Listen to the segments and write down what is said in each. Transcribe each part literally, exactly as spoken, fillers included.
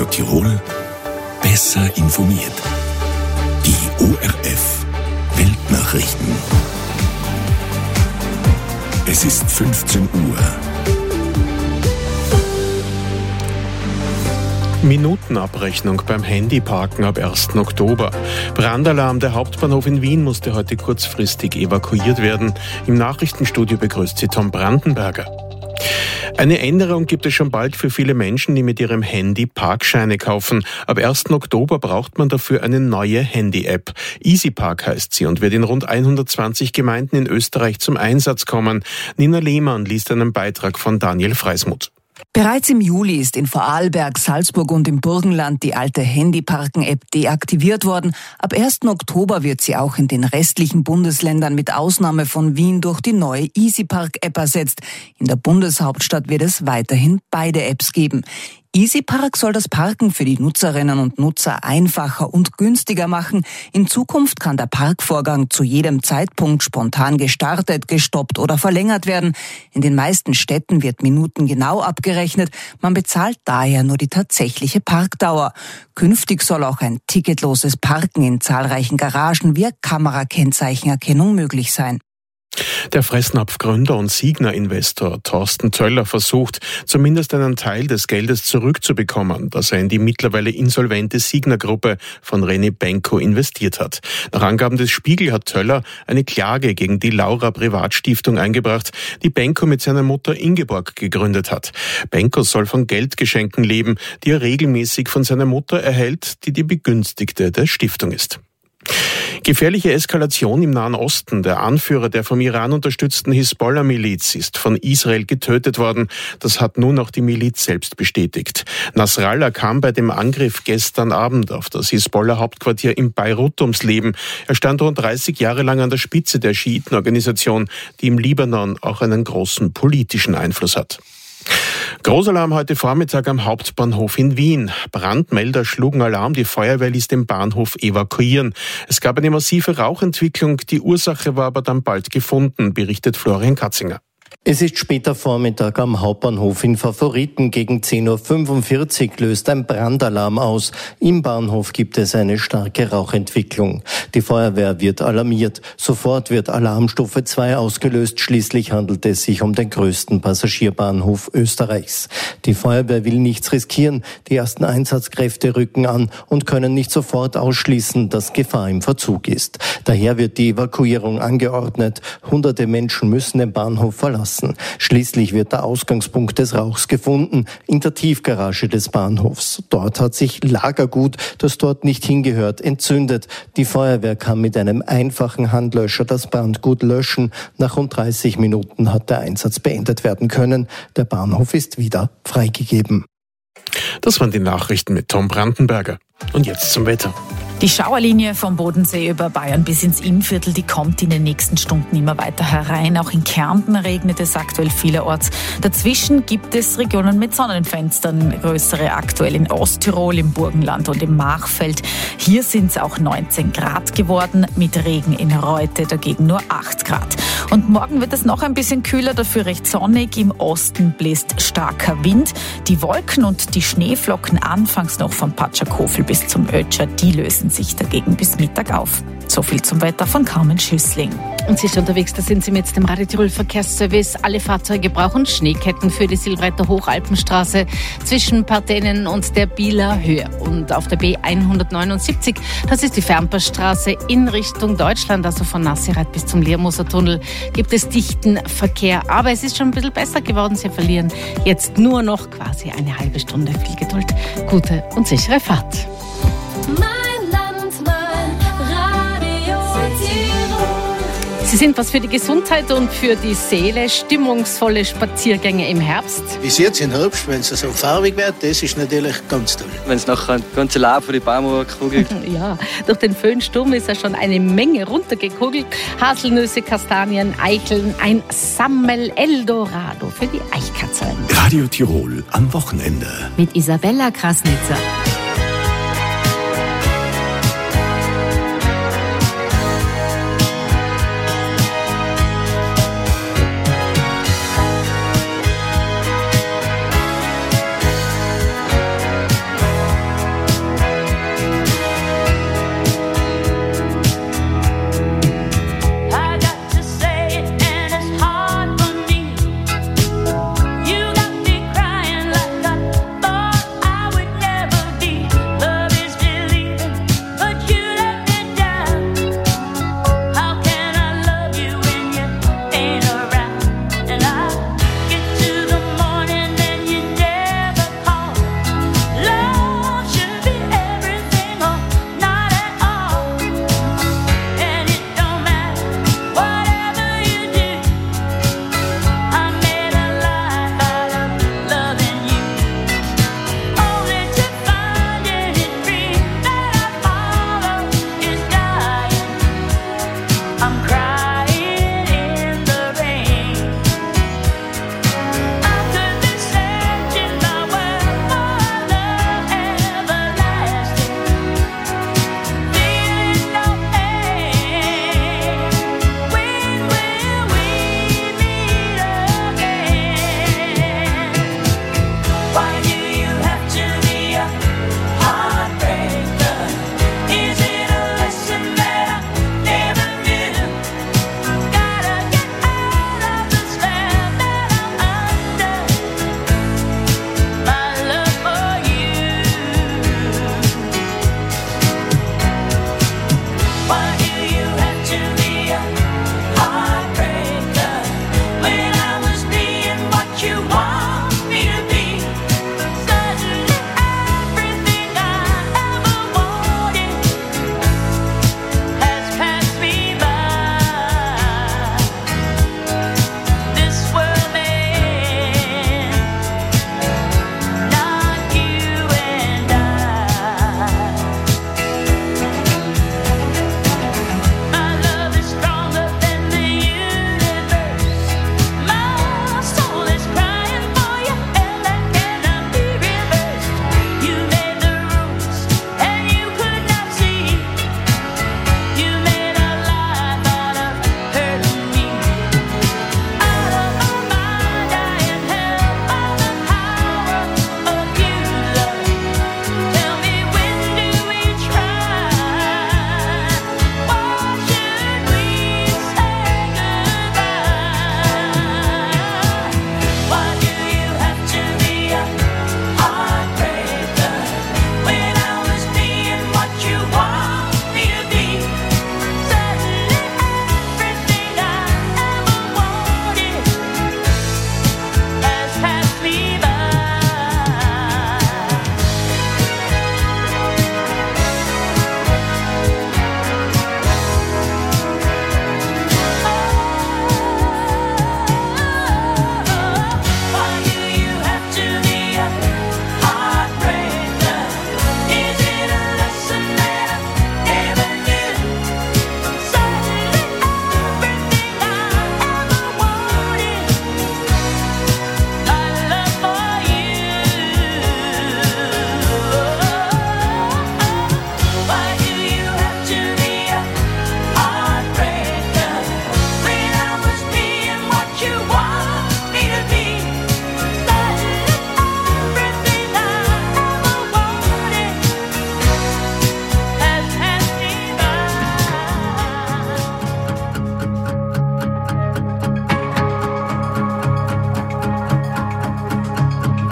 Tirol besser informiert. Die O R F Weltnachrichten. Es ist fünfzehn Uhr. Minutenabrechnung beim Handyparken ab ersten Oktober. Brandalarm, der Hauptbahnhof in Wien musste heute kurzfristig evakuiert werden. Im Nachrichtenstudio begrüßt sie Tom Brandenberger. Eine Änderung gibt es schon bald für viele Menschen, die mit ihrem Handy Parkscheine kaufen. Ab ersten Oktober braucht man dafür eine neue Handy-App. EasyPark heißt sie und wird in rund hundertzwanzig Gemeinden in Österreich zum Einsatz kommen. Nina Lehmann liest einen Beitrag von Daniel Freismuth. Bereits im Juli ist in Vorarlberg, Salzburg und im Burgenland die alte Handyparken-App deaktiviert worden. Ab ersten Oktober wird sie auch in den restlichen Bundesländern mit Ausnahme von Wien durch die neue EasyPark-App ersetzt. In der Bundeshauptstadt wird es weiterhin beide Apps geben. EasyPark soll das Parken für die Nutzerinnen und Nutzer einfacher und günstiger machen. In Zukunft kann der Parkvorgang zu jedem Zeitpunkt spontan gestartet, gestoppt oder verlängert werden. In den meisten Städten wird minutengenau abgerechnet. Man bezahlt daher nur die tatsächliche Parkdauer. Künftig soll auch ein ticketloses Parken in zahlreichen Garagen via Kamerakennzeichenerkennung möglich sein. Der Fressnapf-Gründer und Signa-Investor Thorsten Zöller versucht, zumindest einen Teil des Geldes zurückzubekommen, das er in die mittlerweile insolvente Signa-Gruppe von René Benko investiert hat. Nach Angaben des Spiegel hat Zöller eine Klage gegen die Laura Privatstiftung eingebracht, die Benko mit seiner Mutter Ingeborg gegründet hat. Benko soll von Geldgeschenken leben, die er regelmäßig von seiner Mutter erhält, die die Begünstigte der Stiftung ist. Gefährliche Eskalation im Nahen Osten. Der Anführer der vom Iran unterstützten Hisbollah-Miliz ist von Israel getötet worden. Das hat nun auch die Miliz selbst bestätigt. Nasrallah kam bei dem Angriff gestern Abend auf das Hisbollah-Hauptquartier in Beirut ums Leben. Er stand rund dreißig Jahre lang an der Spitze der Schiitenorganisation, die im Libanon auch einen großen politischen Einfluss hat. Großalarm heute Vormittag am Hauptbahnhof in Wien. Brandmelder schlugen Alarm, die Feuerwehr ließ den Bahnhof evakuieren. Es gab eine massive Rauchentwicklung, die Ursache war aber dann bald gefunden, berichtet Florian Katzinger. Es ist später Vormittag am Hauptbahnhof in Favoriten. Gegen zehn Uhr fünfundvierzig löst ein Brandalarm aus. Im Bahnhof gibt es eine starke Rauchentwicklung. Die Feuerwehr wird alarmiert. Sofort wird Alarmstufe zwei ausgelöst. Schließlich handelt es sich um den größten Passagierbahnhof Österreichs. Die Feuerwehr will nichts riskieren. Die ersten Einsatzkräfte rücken an und können nicht sofort ausschließen, dass Gefahr im Verzug ist. Daher wird die Evakuierung angeordnet. Hunderte Menschen müssen den Bahnhof verlassen. Schließlich wird der Ausgangspunkt des Rauchs gefunden, in der Tiefgarage des Bahnhofs. Dort hat sich Lagergut, das dort nicht hingehört, entzündet. Die Feuerwehr kann mit einem einfachen Handlöscher das Brandgut löschen. Nach rund dreißig Minuten hat der Einsatz beendet werden können. Der Bahnhof ist wieder freigegeben. Das waren die Nachrichten mit Tom Brandenberger. Und jetzt zum Wetter. Die Schauerlinie vom Bodensee über Bayern bis ins Innviertel, die kommt in den nächsten Stunden immer weiter herein. Auch in Kärnten regnet es aktuell vielerorts. Dazwischen gibt es Regionen mit Sonnenfenstern, größere aktuell in Osttirol, im Burgenland und im Machfeld. Hier sind es auch neunzehn Grad geworden, mit Regen in Reute dagegen nur acht Grad. Und morgen wird es noch ein bisschen kühler, dafür recht sonnig. Im Osten bläst starker Wind. Die Wolken und die Schneeflocken anfangs noch vom Patschakofel bis zum Ötscher, die lösen sich dagegen bis Mittag auf. So viel zum Wetter von Carmen Schüssling. Und Sie sind unterwegs, da sind Sie mit dem Radio Tirol Verkehrsservice. Alle Fahrzeuge brauchen Schneeketten für die Silbretter Hochalpenstraße zwischen Partenen und der Bieler Höhe. Und auf der B hundertneunundsiebzig, das ist die Fernpassstraße in Richtung Deutschland, also von Nasserath bis zum Leermoser Tunnel, gibt es dichten Verkehr. Aber es ist schon ein bisschen besser geworden. Sie verlieren jetzt nur noch quasi eine halbe Stunde. Viel Geduld, gute und sichere Fahrt. Sie sind was für die Gesundheit und für die Seele, stimmungsvolle Spaziergänge im Herbst. Wie sieht es im Herbst, wenn es so farbig wird? Das ist natürlich ganz toll. Wenn es nachher ein ganzer Laub von den Bäumen kugelt. Ja, durch den Föhnsturm ist ja schon eine Menge runtergekugelt. Haselnüsse, Kastanien, Eicheln, ein Sammel-Eldorado für die Eichkatzeln. Radio Tirol am Wochenende. Mit Isabella Krasnitzer.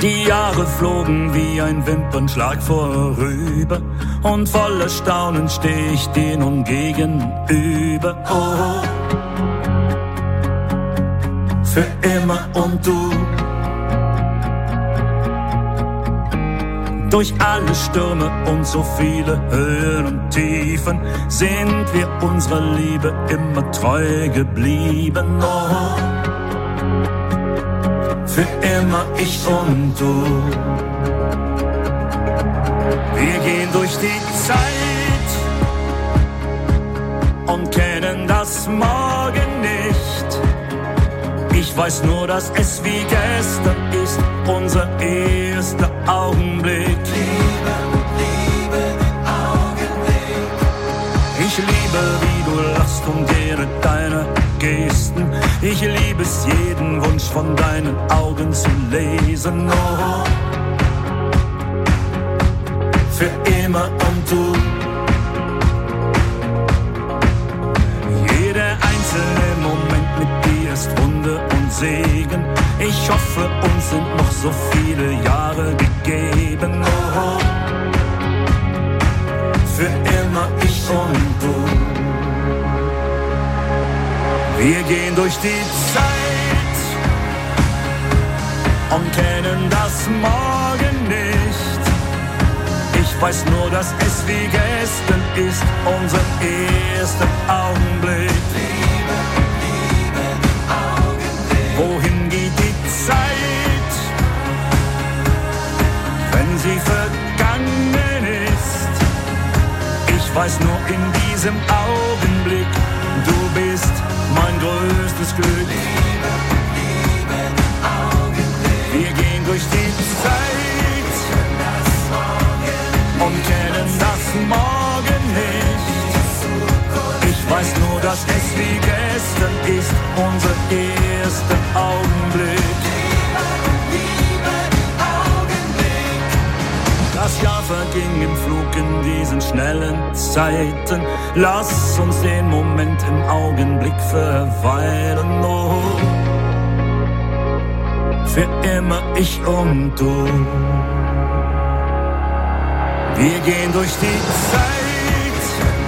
Die Jahre flogen wie ein Wimpernschlag vorüber und voller Staunen steh ich dir nun gegenüber. Oh, für immer und du. Durch alle Stürme und so viele Höhen und Tiefen sind wir unserer Liebe immer treu geblieben. Oh, für immer ich und du. Wir gehen durch die Zeit und kennen das Morgen nicht. Ich weiß nur, dass es wie gestern ist, unser erster Augenblick. Liebe, liebe den Augenblick. Ich liebe, wie du lachst und jede deiner Gesten. Ich liebe es, jeden Wunsch von deinen Augen zu lesen. Oh, für immer und du. Jeder einzelne Moment mit dir ist Wunder und Segen. Ich hoffe, uns sind noch so viele Jahre gegeben. Oh, für immer ich und du. Wir gehen durch die Zeit und kennen das Morgen nicht. Ich weiß nur, dass es wie gestern ist, unser erster Augenblick. Liebe, liebe den Augenblick. Wohin geht die Zeit, wenn sie vergangen ist? Ich weiß nur in diesem Augenblick, du bist mein größtes Glück. Liebe, liebe den Augenblick. Wir gehen durch die Zeit und kennen das Morgen nicht. Ich weiß nur, dass es wie gestern ist, unser erster Augenblick. Liebe, den Augenblick. Das Jahr verging im Flug in diesen schnellen Zeiten. Lass uns den Moment im Augenblick verweilen. Oh, für immer ich und du. Wir gehen durch die Zeit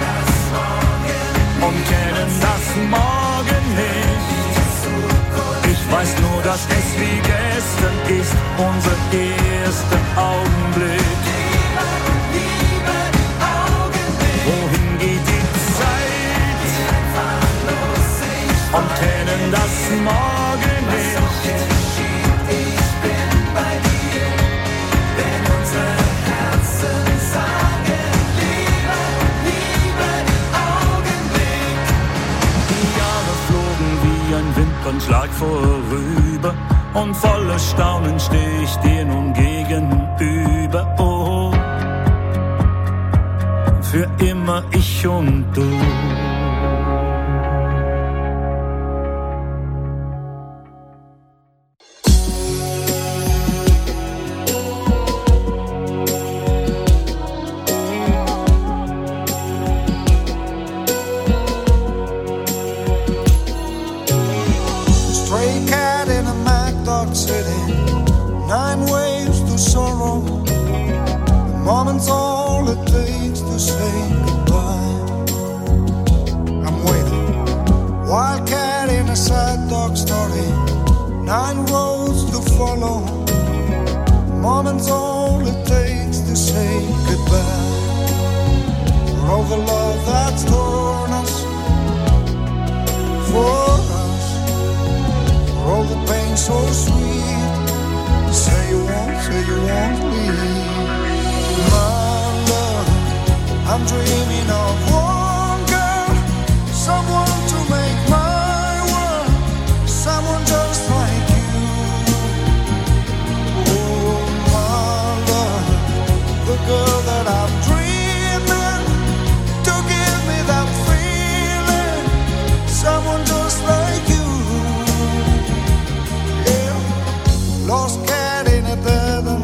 und kennen das Morgen nicht. Ich weiß nur, dass es wie gestern ist, unser erster Augenblick. Liebe, den Augenblick. Wohin geht die Zeit und kennen das Morgen nicht. Ich bin bei dir, denn unsere Herzen sagen Liebe, liebe den Augenblick. Die Jahre flogen wie ein Wimpernschlag vorüber und voller Staunen steh ich dir nun gegenüber. Oh, für immer ich und du.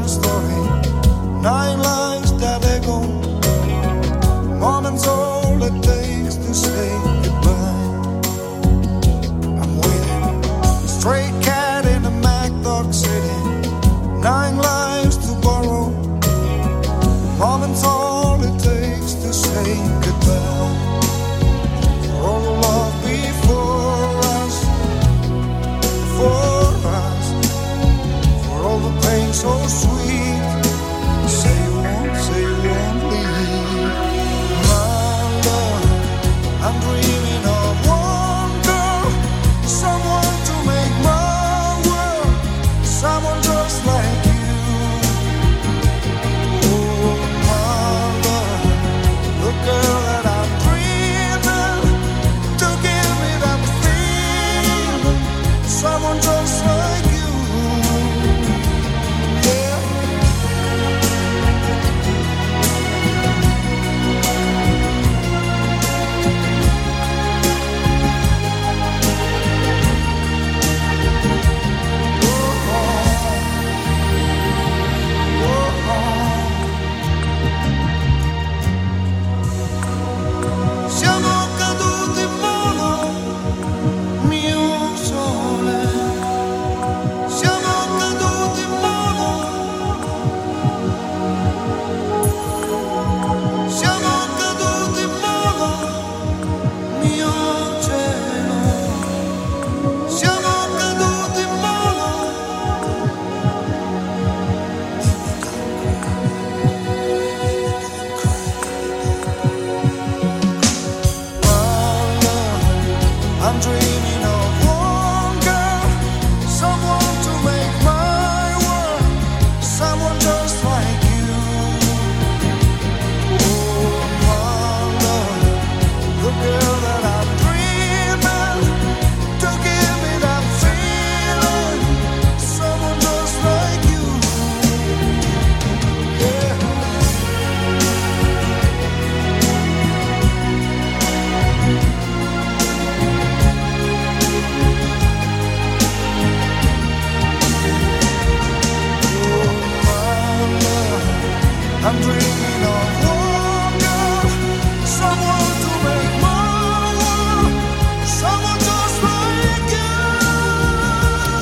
Nine lives that echo, moments all the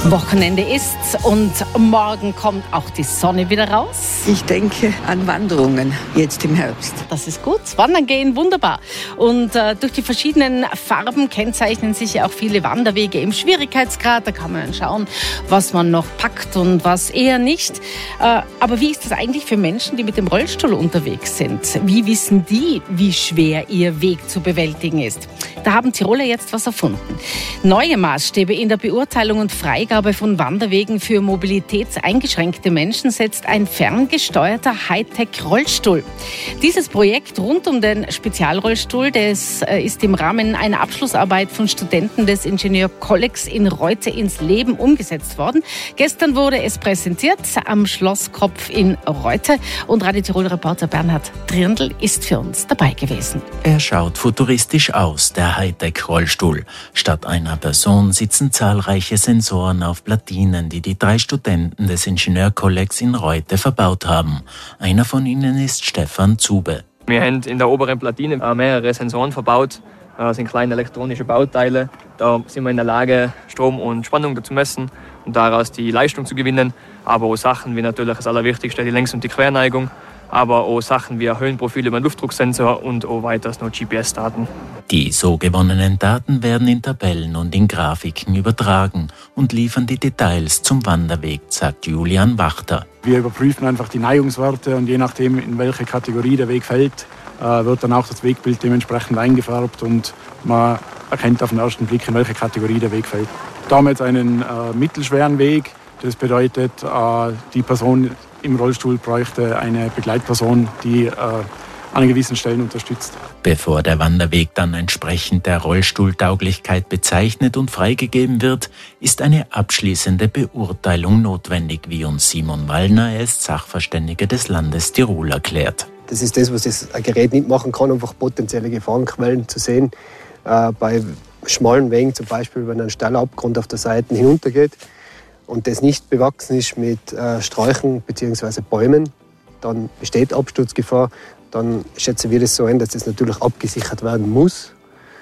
Wochenende ist's und morgen kommt auch die Sonne wieder raus. Ich denke an Wanderungen jetzt im Herbst. Das ist gut. Wandern gehen, wunderbar. Und äh, durch die verschiedenen Farben kennzeichnen sich ja auch viele Wanderwege im Schwierigkeitsgrad. Da kann man dann schauen, was man noch packt und was eher nicht. Äh, aber wie ist das eigentlich für Menschen, die mit dem Rollstuhl unterwegs sind? Wie wissen die, wie schwer ihr Weg zu bewältigen ist? Da haben Tiroler jetzt was erfunden. Neue Maßstäbe in der Beurteilung und Freigabe von Wanderwegen für mobilitätseingeschränkte Menschen setzt ein ferngesteuerter Hightech-Rollstuhl. Dieses Projekt rund um den Spezialrollstuhl, das ist im Rahmen einer Abschlussarbeit von Studenten des Ingenieurkollegs in Reute ins Leben umgesetzt worden. Gestern wurde es präsentiert am Schlosskopf in Reute und Radio Tirol-Reporter Bernhard Trindl ist für uns dabei gewesen. Er schaut futuristisch aus, der Hightech-Rollstuhl. Statt einer Person sitzen zahlreiche Sensoren auf Platinen, die die drei Studenten des Ingenieurkollegs in Reute verbaut haben. Einer von ihnen ist Stefan Zube. Wir haben in der oberen Platine mehrere Sensoren verbaut. Das sind kleine elektronische Bauteile. Da sind wir in der Lage, Strom und Spannung zu messen und daraus die Leistung zu gewinnen. Aber auch Sachen wie natürlich das Allerwichtigste, die Längs- und die Querneigung. Aber auch Sachen wie Höhenprofil über den Luftdrucksensor und auch weiters noch G P S-Daten. Die so gewonnenen Daten werden in Tabellen und in Grafiken übertragen und liefern die Details zum Wanderweg, sagt Julian Wachter. Wir überprüfen einfach die Neigungswerte und je nachdem, in welche Kategorie der Weg fällt, wird dann auch das Wegbild dementsprechend eingefärbt und man erkennt auf den ersten Blick, in welche Kategorie der Weg fällt. Da haben wir jetzt einen äh, mittelschweren Weg. Das bedeutet, äh, die Person im Rollstuhl bräuchte eine Begleitperson, die äh, an gewissen Stellen unterstützt. Bevor der Wanderweg dann entsprechend der Rollstuhltauglichkeit bezeichnet und freigegeben wird, ist eine abschließende Beurteilung notwendig, wie uns Simon Wallner, er ist Sachverständiger des Landes Tirol, erklärt. Das ist das, was das Gerät nicht machen kann, einfach potenzielle Gefahrenquellen zu sehen. Äh, bei schmalen Wegen zum Beispiel, wenn ein steiler Abgrund auf der Seite hinuntergeht und das nicht bewachsen ist mit äh, Sträuchen bzw. Bäumen, dann besteht Absturzgefahr. Dann schätzen wir das so ein, dass das natürlich abgesichert werden muss.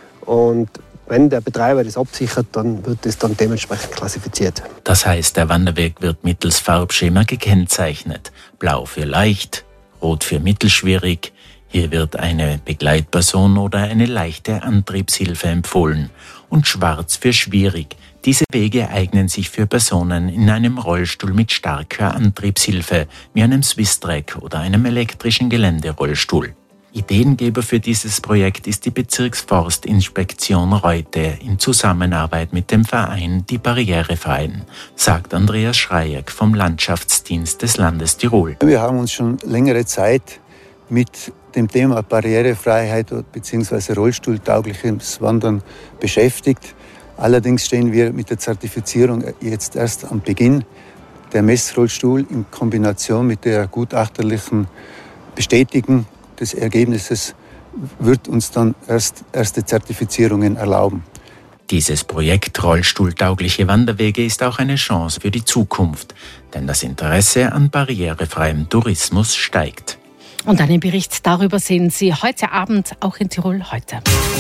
Und wenn der Betreiber das absichert, dann wird das dann dementsprechend klassifiziert. Das heißt, der Wanderweg wird mittels Farbschema gekennzeichnet. Blau für leicht, rot für mittelschwierig. Hier wird eine Begleitperson oder eine leichte Antriebshilfe empfohlen. Und schwarz für schwierig. Diese Wege eignen sich für Personen in einem Rollstuhl mit starker Antriebshilfe, wie einem Swisstrack oder einem elektrischen Geländerollstuhl. Ideengeber für dieses Projekt ist die Bezirksforstinspektion Reute in Zusammenarbeit mit dem Verein Die Barrierefreien, sagt Andreas Schreieck vom Landschaftsdienst des Landes Tirol. Wir haben uns schon längere Zeit mit dem Thema Barrierefreiheit bzw. rollstuhltaugliches Wandern beschäftigt. Allerdings stehen wir mit der Zertifizierung jetzt erst am Beginn. Der Messrollstuhl in Kombination mit der gutachterlichen Bestätigung des Ergebnisses wird uns dann erst erste Zertifizierungen erlauben. Dieses Projekt Rollstuhltaugliche Wanderwege ist auch eine Chance für die Zukunft, denn das Interesse an barrierefreiem Tourismus steigt. Und einen Bericht darüber sehen Sie heute Abend auch in Tirol heute.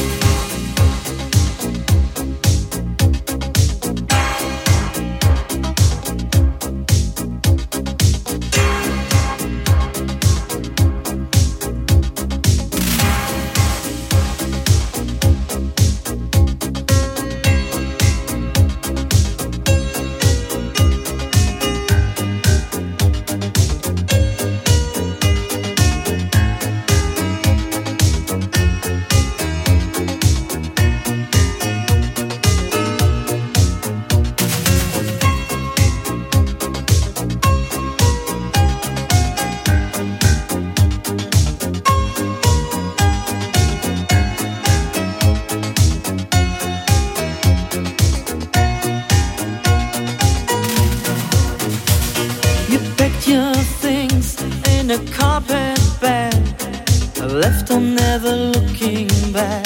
in a carpet bag, left on never looking back.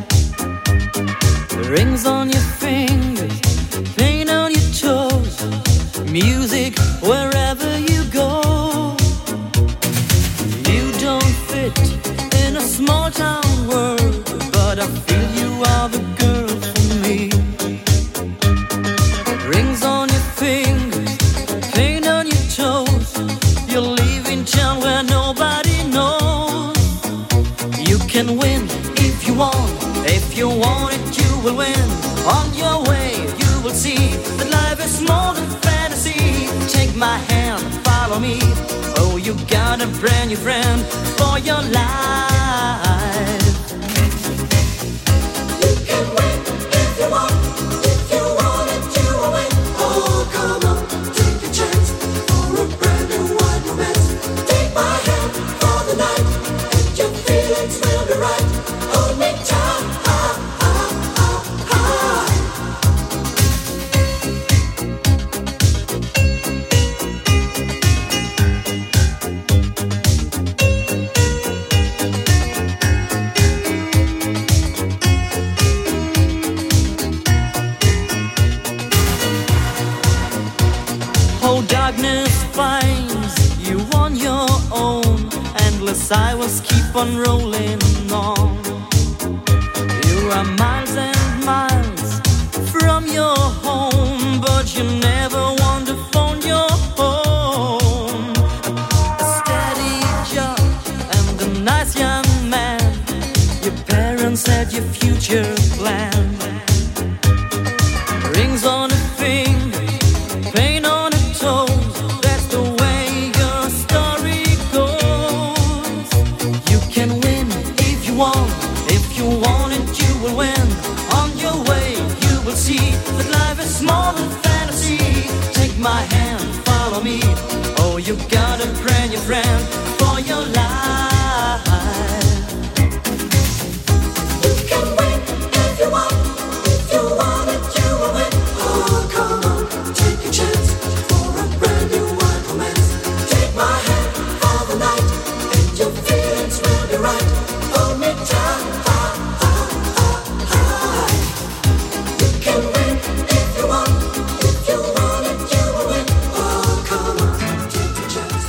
Rings on your fingers, paint on your toes, music wherever you go. You don't fit in a small town world, but I feel you are the girl for me. Rings on your brand new friend for your life. You can win if you want. If you want it, you will win. Oh, come on, take a chance for a brand new wide romance. Take my hand for the night, and your feelings will be right. Hold me tight. Darkness finds you on your own. Endless highways keep on rolling on. You are miles and miles from your home, but you never want to phone your home. A steady job and a nice young man. Your parents had your future planned. Rings on a finger, pain on a toe. That's the way your story goes. You can win if you want. If you want it, you will win. On your way, you will see that life is more than fantasy. Take my hand, follow me. Oh, you got a brand new friend for your life. You can win if you want. If you want it, you will win. Oh, come on, take a chance for a brand new wide romance. Take my hand for the night, and your feelings will be right. Hold me tight. You can win if you want. If you want it, you will win. Oh, come on, take a chance.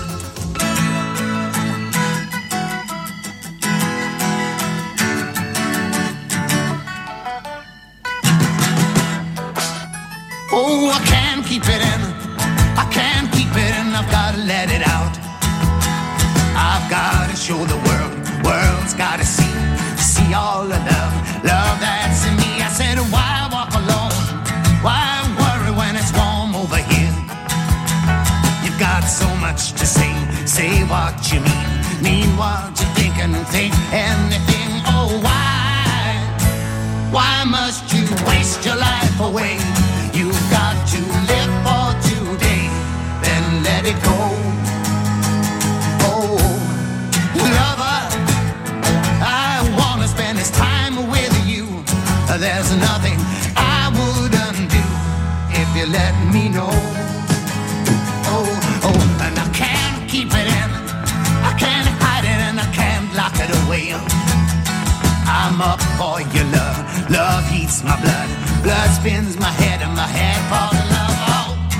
Oh, I can't keep it in. I can't keep it in. I've got to let it out. I've got to show the world. World's got to see. See all the love. Love that's in me. I said, why walk alone? Why worry when it's warm over here? You've got so much to say. Say what you mean. Mean what you think and think anything. Oh, why? Why must you waste your life away? You've got to live for today, then let it go. Oh, lover, I wanna spend this time with you. There's nothing I wouldn't do if you let me know. Oh, oh, and I can't keep it in. I can't hide it and I can't lock it away. I'm up for your love. Love heats my blood. Blood spins my head and my head falls in love. Oh.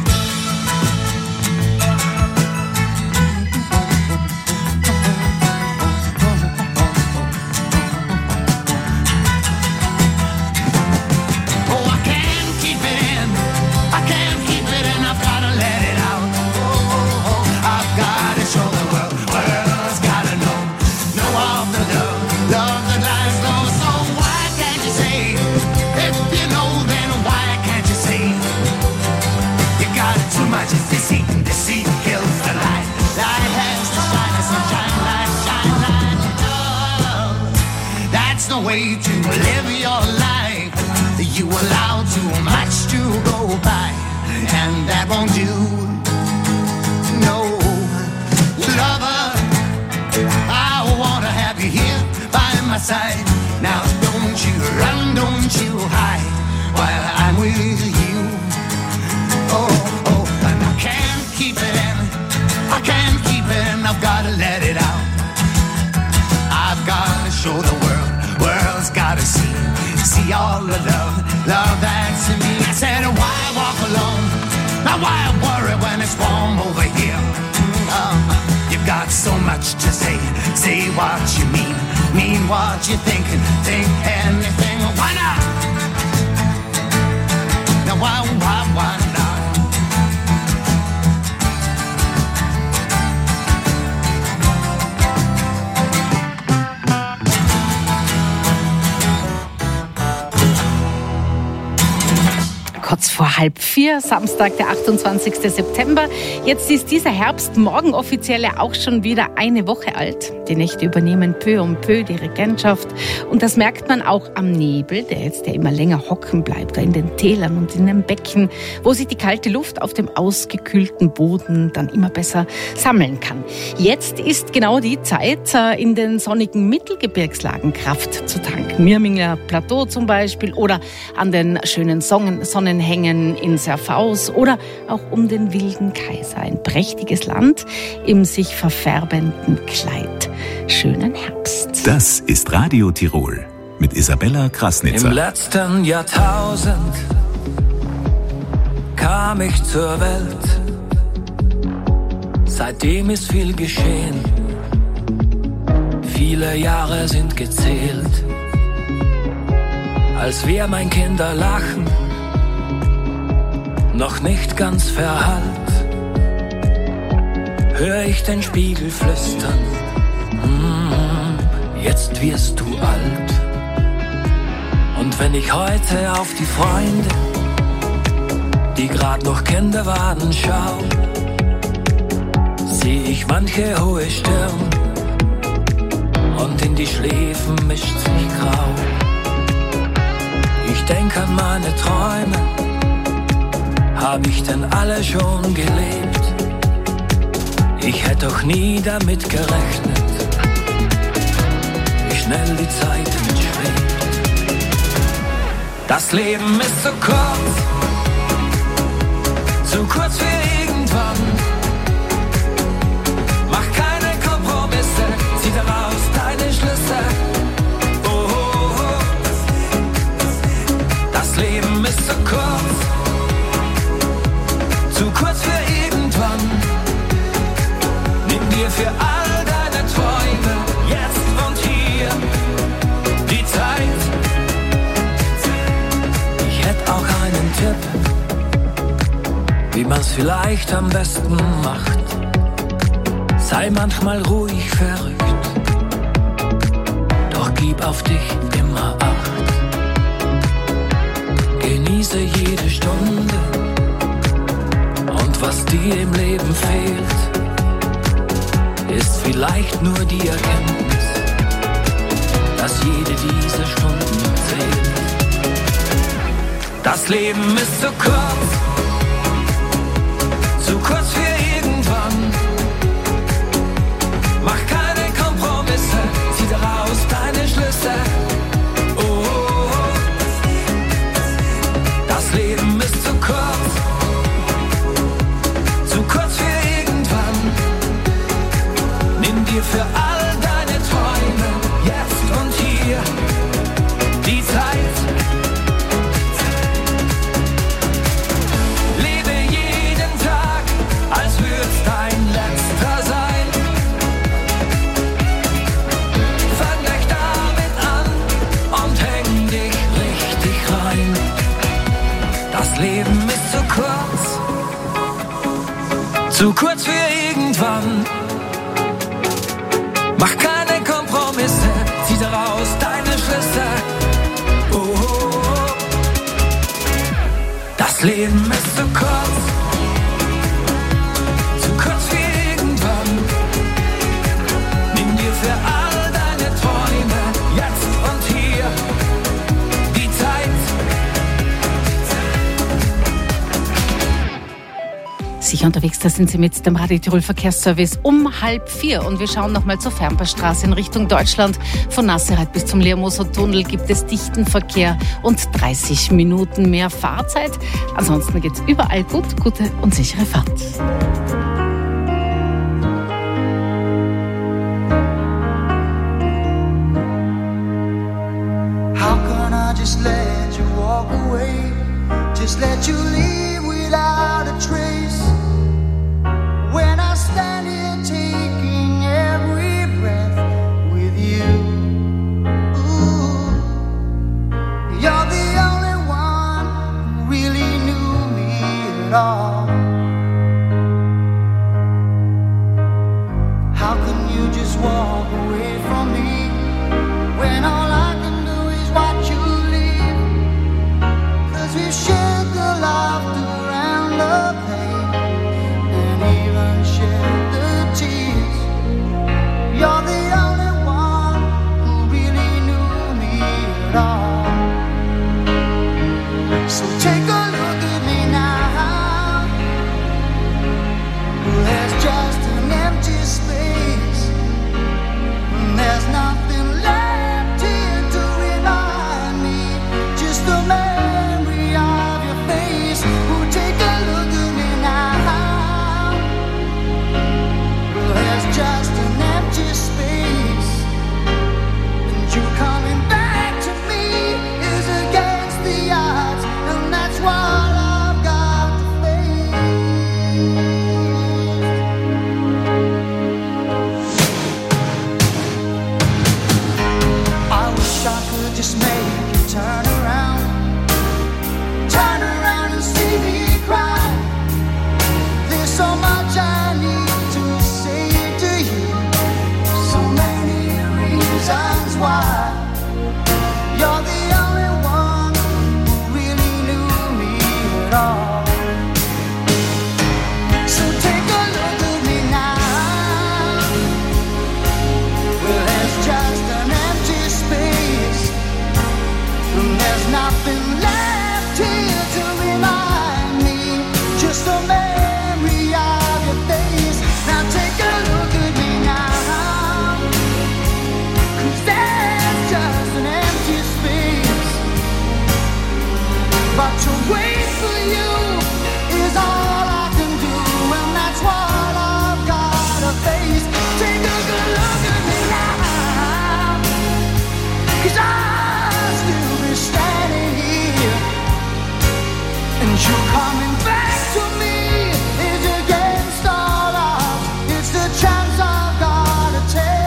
Oh, I can't keep it in. I can't keep it in. I've got to let it out. Oh, oh, oh. I've got to show the world. World's got to know. Know of the love. Love that lies low. So why can't you say, if you know, then why can't you say? You got too much deceit, and deceit kills the light. Light has to shine, and sunshine, light, shine, light. Love, that's no way to live your life. You allow too much to go by, and that won't do. No, lover, I wanna have you here by my side. Now don't you run, don't you hide, while I'm with you. Oh, oh, and I can't keep it in. I can't keep it in. I've gotta let it out. I've gotta show the world. World's gotta see. See all the love, love that's in me. I said, why walk alone? Now why worry when it's warm over here? Um, you've got so much to say. Say what you mean. Mean what you think and think anything. Why not? Now why, why, why not? kurz vor halb vier, Samstag, der achtundzwanzigster September. Jetzt ist dieser Herbst morgen offiziell auch schon wieder eine Woche alt. Die Nächte übernehmen peu à peu die Regentschaft. Und das merkt man auch am Nebel, der jetzt ja immer länger hocken bleibt, da in den Tälern und in den Becken, wo sich die kalte Luft auf dem ausgekühlten Boden dann immer besser sammeln kann. Jetzt ist genau die Zeit, in den sonnigen Mittelgebirgslagen Kraft zu tanken. Mirminger Plateau zum Beispiel oder an den schönen Sonnenhängen in Serfaus oder auch um den Wilden Kaiser. Ein prächtiges Land im sich verfärbenden Kleid. Schönen Herbst. Das ist Radio Tirol mit Isabella Krasnitzer. Im letzten Jahrtausend kam ich zur Welt. Seitdem ist viel geschehen. Viele Jahre sind gezählt. Als wär mein Kinderlachen noch nicht ganz verhallt, hör ich den Spiegel flüstern, mm, jetzt wirst du alt. Und wenn ich heute auf die Freunde, die grad noch Kinder waren, schau, seh ich manche hohe Stirn und in die Schläfen mischt sich grau. Ich denk an meine Träume, hab ich denn alle schon gelebt? Ich hätte doch nie damit gerechnet, wie schnell die Zeit mitschwebt. Das Leben ist zu kurz, zu kurz für irgendwann. Mach keine Kompromisse, zieh daraus deine Schlüsse. Oh, oh, oh. Das Leben ist zu kurz, zu kurz für irgendwann. Nimm dir für all deine Träume jetzt und hier die Zeit. Ich hätte auch einen Tipp, wie man's vielleicht am besten macht. Sei manchmal ruhig verrückt, doch gib auf dich immer Acht. Genieße jede Stunde und was dir im Leben fehlt, ist vielleicht nur die Erkenntnis, dass jede dieser Stunden zählt. Das Leben ist zu kurz, zu kurz für irgendwann. Mach keine Kompromisse, zieh daraus deine Schlüsse. Oh, oh, oh. Das Leben ist zu kurz, zu kurz für irgendwann. Nimm dir für all deine Träume jetzt und hier die Zeit. Lebe jeden Tag, als würd's dein letzter sein. Fang gleich damit an und häng dich richtig rein. Das Leben ist zu kurz, zu kurz für irgendwann. Mach keine Kompromisse, zieh daraus deine Schlüsse. Oh, oh, oh. Das Leben ist zu kurz, zu kurz für irgendwann. Nimm dir für all deine Träume jetzt und hier die Zeit. Sicher unterwegs, da sind Sie mit dem Radio Tirol Verkehrsservice um halb vier. Und wir schauen nochmal zur Fernpassstraße in Richtung Deutschland. Von Nassereith bis zum Leermoser-Tunnel gibt es dichten Verkehr und dreißig Minuten mehr Fahrzeit. Ansonsten geht's überall gut, gute und sichere Fahrt. How can I just let you walk away? Just let you leave without a trace. When I stand here taking every breath with you. Ooh, you're the only one who really knew me at all. How can you just walk away from me when all I can do is watch you leave? 'Cause we've shared the life it all. So take a look at me now. Well, there's just an empty space, and there's nothing left here to remind me. Just a memory of your face. Now take a look at me now, 'cause there's just an empty space. But to wait for you is all I can do, and that's what I've gotta face. Take a good look at me now, 'cause I'll still be standing here, and you coming back to me is against all odds. It's the chance I've gotta take.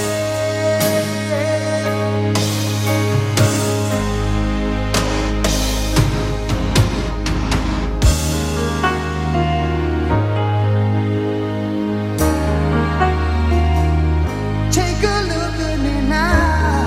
Take a look at me now.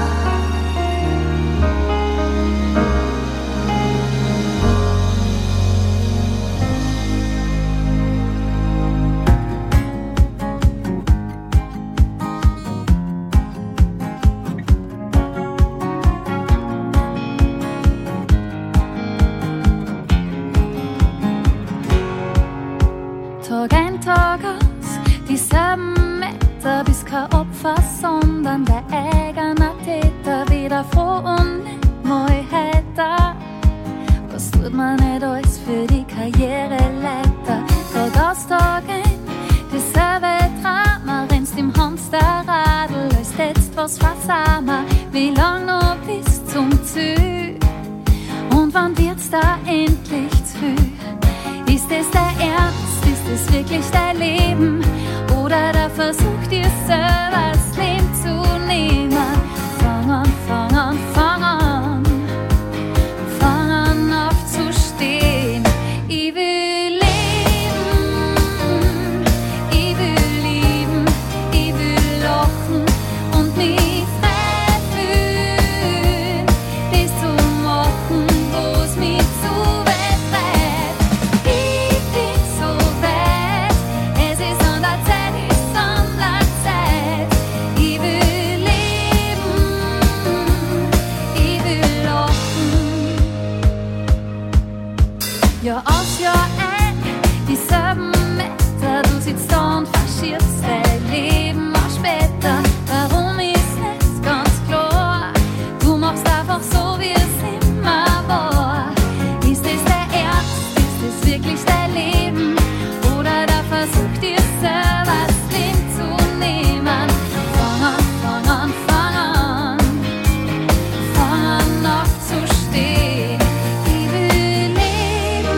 Tag ein, Tag aus, dieselben Meter, bis kein Opfer, sondern der eigene Täter. Wieder froh und nicht mal heiter. Was tut man nicht alles für die Karriereleiter? Tag aus, Tag ein, dieselbe Drama, rennst im Hamsterradl, löst jetzt was versammer. Wie lang noch bis zum Ziel? Und wann wird's da endlich zu viel? Ist es der Ernst? Ist es wirklich dein Leben? Oder der Versuch, dir selber das Leben zu nehmen? Fang an, fang an, fang an. Fang an aufzustehen. Ich will leben. Ich will lieben. Ich will lachen und mich frei fühlen. Das zu machen, wo's mich zu weit treibt. Ich bin so weit, es ist an der Zeit, ist an der Zeit. Ich will leben, ich will lachen. Jahr aus, Jahr ein, dieselben Meter. Du sitzt da und verschierst dein Leben auch später. Warum ist nicht ganz klar? Du machst einfach so, wie es immer war. Ist es der Ernst? Ist es wirklich dein Leben? Oder der Versuch, dir selber das Leben zu nehmen? Fang an, fang an, fang an. Fang an aufzustehen. Ich will leben.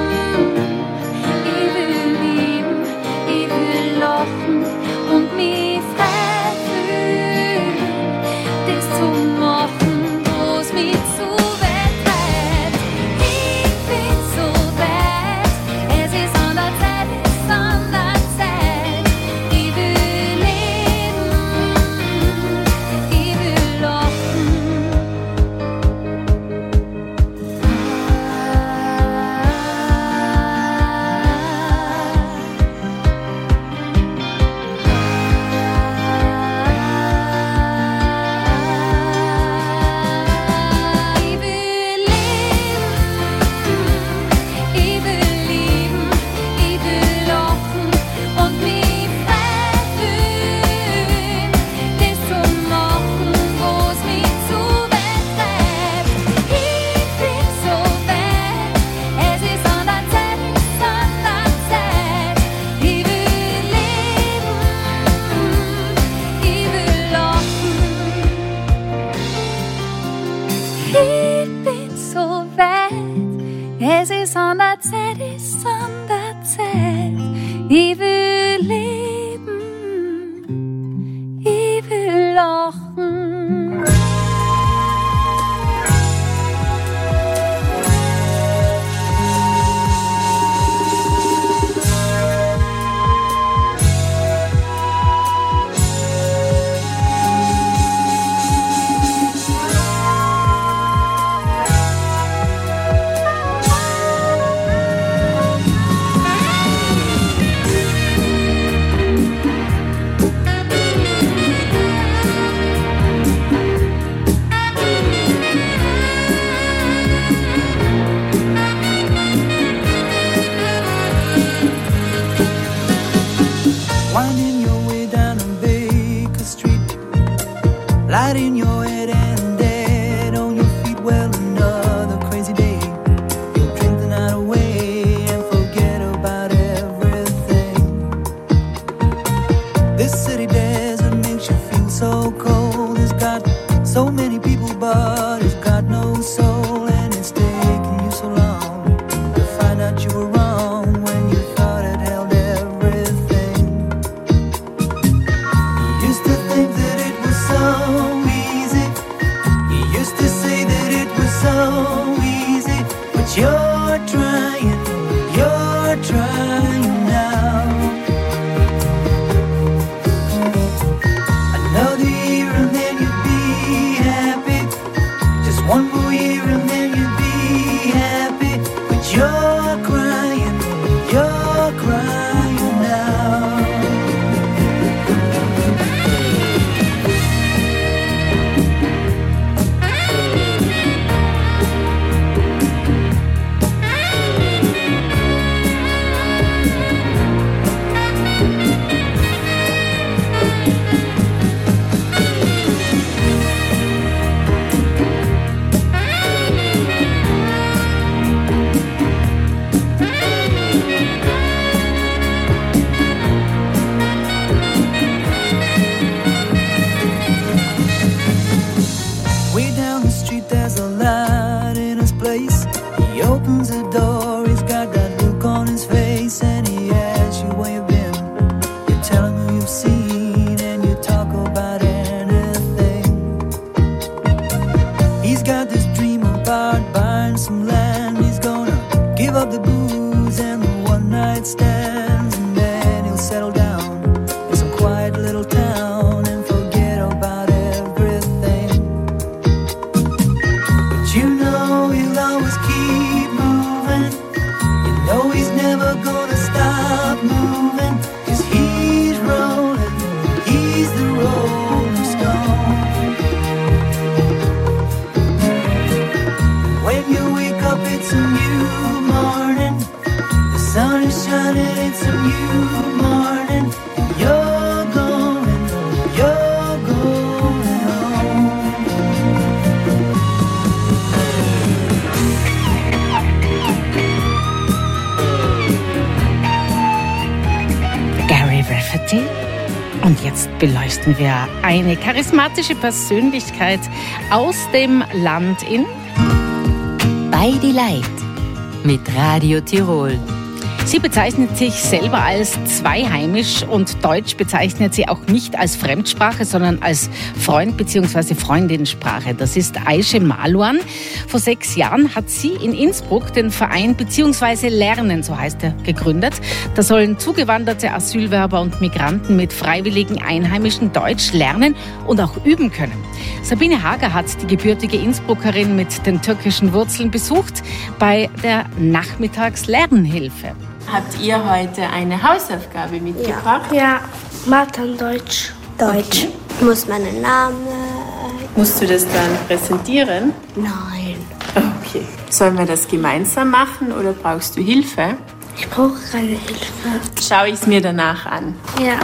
Ich will lieben. Ich will lachen und mich frei fühlen. Das zu machen, wo's mich zu weit treibt. Ich bin so weit, es ist an der Zeit, ist an der Zeit. Ich will leben, ich will lachen. Ich will leben, ich will lieben, ich will lachen und mich frei fühlen. Das zu machen, wo's mich zu weit treibt. Ich bin so weit, es ist an der Zeit, ist an der Zeit. Ich will leben, ich will lachen. Ich bin so weit, es ist an der Zeit, ist an der Zeit. Ich will leben, ich will lachen. of the booze and the one-night stands, and then he'll settle down in some quiet little town and forget about everything. But you know he'll always keep moving. You know he's never gonna stop moving, 'cause he's rolling, he's the Rolling Stone. When you wake up, it's a new morning. The sun is shining, it's a new morning. And you're going, you're going home. Gary Rafferty. Und jetzt beleuchten wir eine charismatische Persönlichkeit aus dem Land in Bei die Leid mit Radio Tirol. Sie bezeichnet sich selber als zweiheimisch und Deutsch bezeichnet sie auch nicht als Fremdsprache, sondern als Freund- bzw. Freundinnensprache. Das ist Aische Maluan. Vor sechs Jahren hat sie in Innsbruck den Verein bzw. Lernen, so heißt er, gegründet. Da sollen zugewanderte Asylwerber und Migranten mit freiwilligen Einheimischen Deutsch lernen und auch üben können. Sabine Hager hat die gebürtige Innsbruckerin mit den türkischen Wurzeln besucht bei der Nachmittagslernhilfe. Habt ihr heute eine Hausaufgabe mitgebracht? Ja, ja. Mathe und Deutsch. Deutsch. Okay. Muss meinen Namen. Musst du das dann präsentieren? Nein. Okay. Sollen wir das gemeinsam machen oder brauchst du Hilfe? Ich brauche keine Hilfe. Schau ich es mir danach an. Ja.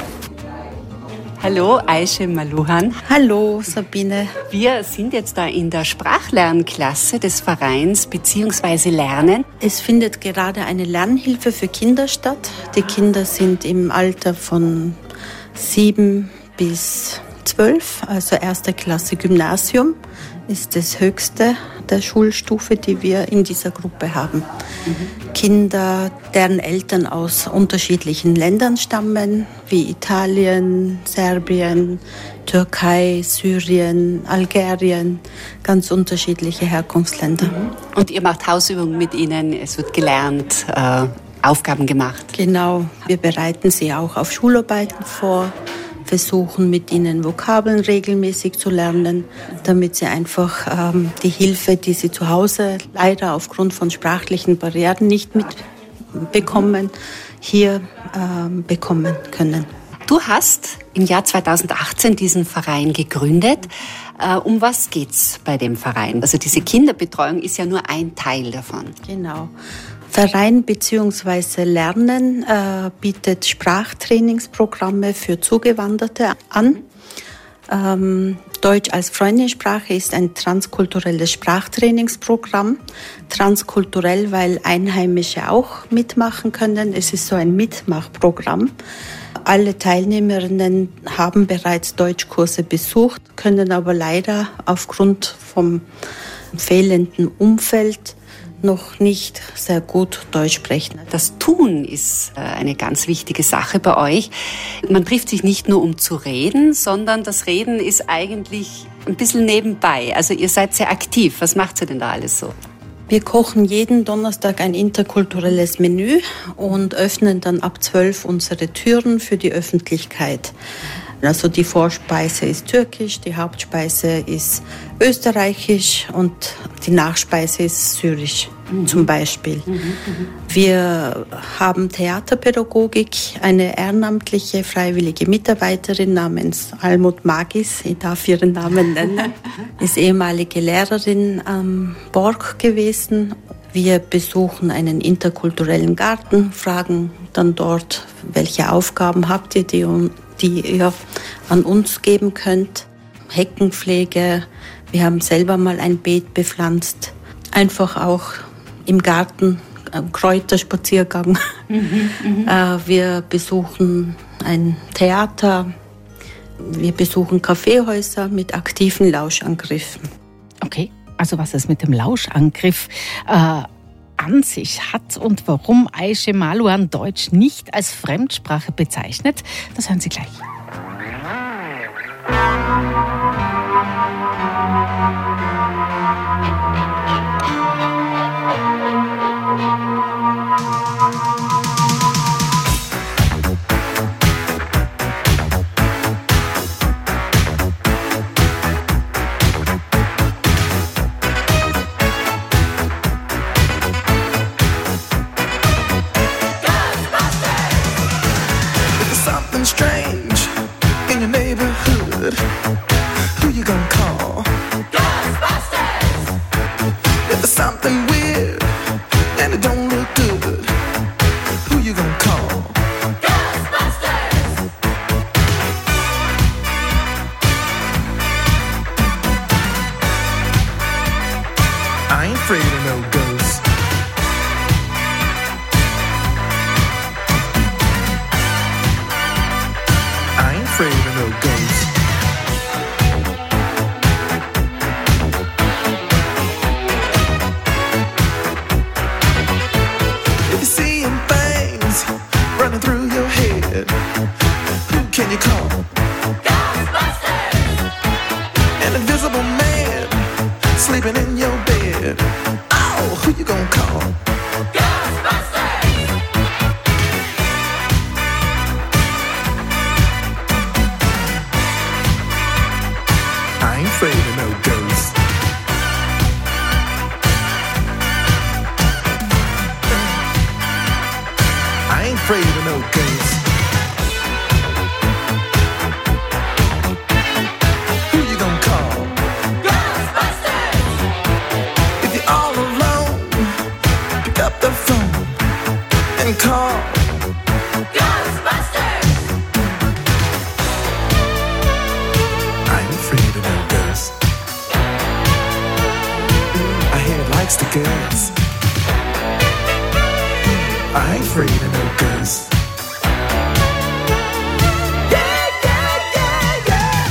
Hallo, Aische Maluan. Hallo, Sabine. Wir sind jetzt da in der Sprachlernklasse des Vereins bzw. Lernen. Es findet gerade eine Lernhilfe für Kinder statt. Die Kinder sind im Alter von sieben bis zwölf, also erste Klasse Gymnasium ist das höchste der Schulstufe, die wir in dieser Gruppe haben. Mhm. Kinder, deren Eltern aus unterschiedlichen Ländern stammen, wie Italien, Serbien, Türkei, Syrien, Algerien, ganz unterschiedliche Herkunftsländer. Mhm. Und ihr macht Hausübungen mit ihnen, es wird gelernt, äh, Aufgaben gemacht. Genau, wir bereiten sie auch auf Schularbeiten vor, versuchen mit ihnen Vokabeln regelmäßig zu lernen, damit sie einfach ähm, die Hilfe, die sie zu Hause leider aufgrund von sprachlichen Barrieren nicht mitbekommen, hier ähm, bekommen können. Du hast im Jahr zweitausendachtzehn diesen Verein gegründet. Äh, um was geht's bei dem Verein? Also diese Kinderbetreuung ist ja nur ein Teil davon. Genau. Verein bzw. Lernen äh, bietet Sprachtrainingsprogramme für Zugewanderte an. Ähm, Deutsch als Freundinnensprache ist ein transkulturelles Sprachtrainingsprogramm. Transkulturell, weil Einheimische auch mitmachen können. Es ist so ein Mitmachprogramm. Alle Teilnehmerinnen haben bereits Deutschkurse besucht, können aber leider aufgrund vom fehlenden Umfeld noch nicht sehr gut Deutsch sprechen. Das Tun ist eine ganz wichtige Sache bei euch. Man trifft sich nicht nur, um zu reden, sondern das Reden ist eigentlich ein bisschen nebenbei. Also ihr seid sehr aktiv. Was macht ihr denn da alles so? Wir kochen jeden Donnerstag ein interkulturelles Menü und öffnen dann ab zwölf unsere Türen für die Öffentlichkeit. Also die Vorspeise ist türkisch, die Hauptspeise ist österreichisch und die Nachspeise ist syrisch, mhm. zum Beispiel. Mhm, Wir haben Theaterpädagogik, eine ehrenamtliche, freiwillige Mitarbeiterin namens Almut Magis, ich darf ihren Namen nennen, ist ehemalige Lehrerin am Borg gewesen. Wir besuchen einen interkulturellen Garten, fragen dann dort, welche Aufgaben habt ihr, die die ihr an uns geben könnt. Heckenpflege, wir haben selber mal ein Beet bepflanzt. Einfach auch im Garten, äh, Kräuterspaziergang. Mhm, äh, wir besuchen ein Theater, wir besuchen Kaffeehäuser mit aktiven Lauschangriffen. Okay, also was es mit dem Lauschangriff äh an sich hat und warum Aische Maluan Deutsch nicht als Fremdsprache bezeichnet, das hören Sie gleich. no ghost. If you're seeing things running through your head, who can you call? Ghostbusters! An invisible man sleeping in your bed. Oh, who you gonna call? Ghostbusters! I ain't afraid of no ghosts. I ain't afraid of no ghosts. Who you gonna call? Ghostbusters! If you're all alone, pick up the phone and call Ghostbusters! I ain't afraid of no ghosts. I hear it likes the girls. I ain't afraid of no ghosts. Yeah, yeah, yeah, yeah.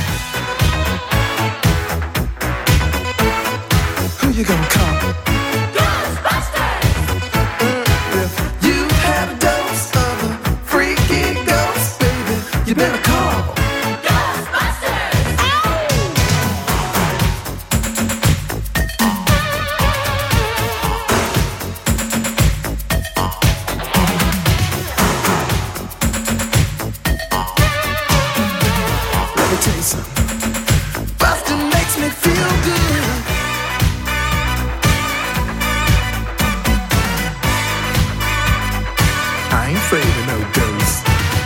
Who you gonna call? Ghostbusters! If you had a dose of a freaky ghost, baby, you better call Ghostbusters! Let me tell you something. Bustin' makes me feel good. I ain't afraid of no ghosts.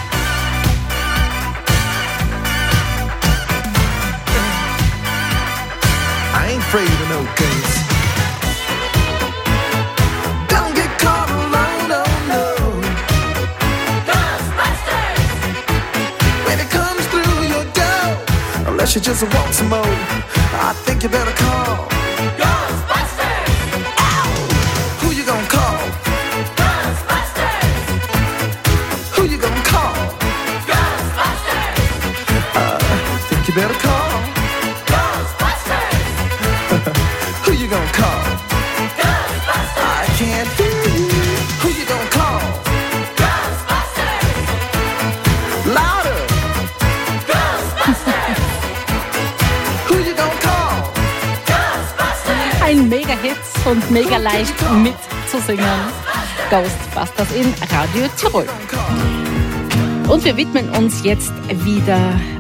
I ain't afraid of no ghosts. Don't get caught alone, no, no. Ghostbusters! When it comes through your door, unless you just want some more, I think you better call Ghostbusters! Ow! Who you gonna call? Ghostbusters! Who you gonna call? Ghostbusters! Uh, think you better call Ghostbusters! Who you gonna call? Ghostbusters! I can't hear you. Who you gonna call? Ghostbusters! Louder! Ghostbusters! Who you gonna call? Ghostbusters! Ein Mega-Hit und mega leicht mitzusingen. Ghostbusters in Radio Tirol. Und wir widmen uns jetzt wieder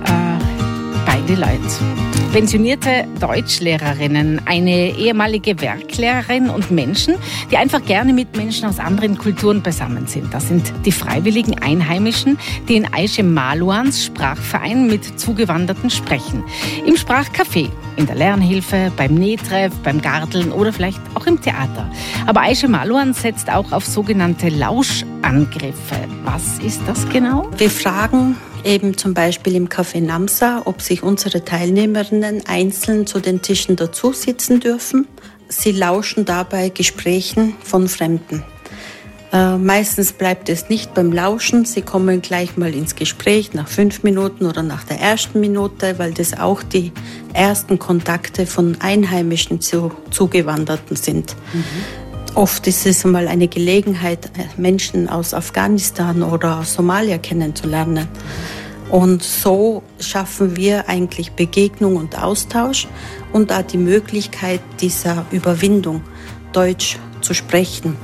äh, bei die Leute. Pensionierte Deutschlehrerinnen, eine ehemalige Werklehrerin und Menschen, die einfach gerne mit Menschen aus anderen Kulturen beisammen sind. Das sind die freiwilligen Einheimischen, die in Aische Maluans Sprachverein mit Zugewanderten sprechen. Im Sprachcafé, in der Lernhilfe, beim Nähtreff, beim Garteln oder vielleicht auch im Theater. Aber Aische Maluan setzt auch auf sogenannte Lauschangriffe. Was ist das genau? Wir fragen eben zum Beispiel im Café Namsa, ob sich unsere Teilnehmerinnen einzeln zu den Tischen dazu sitzen dürfen. Sie lauschen dabei Gesprächen von Fremden. Äh, meistens bleibt es nicht beim Lauschen. Sie kommen gleich mal ins Gespräch nach fünf Minuten oder nach der ersten Minute, weil das auch die ersten Kontakte von Einheimischen zu Zugewanderten sind. Mhm. Oft ist es mal eine Gelegenheit, Menschen aus Afghanistan oder aus Somalia kennenzulernen. Und so schaffen wir eigentlich Begegnung und Austausch und auch die Möglichkeit dieser Überwindung, Deutsch zu sprechen.